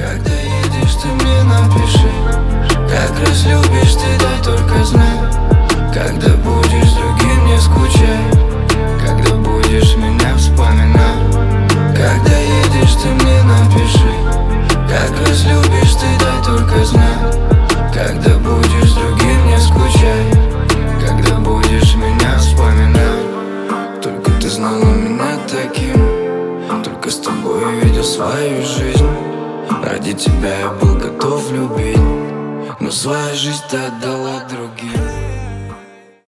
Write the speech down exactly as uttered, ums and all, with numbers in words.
Когда едешь, ты мне напиши. Как раз любишь ты, дай только знай. Когда будешь с другим, не скучай. Когда будешь меня вспоминать. Когда едешь, ты мне напиши. Как раз любишь ты, дай только знай. Когда будешь с другим, не скучай. Когда будешь меня вспоминать. Только ты знала меня таким. Только с тобой я видел свою жизнь. Ради тебя я был готов любить. Но свою жизнь ты отдала другим.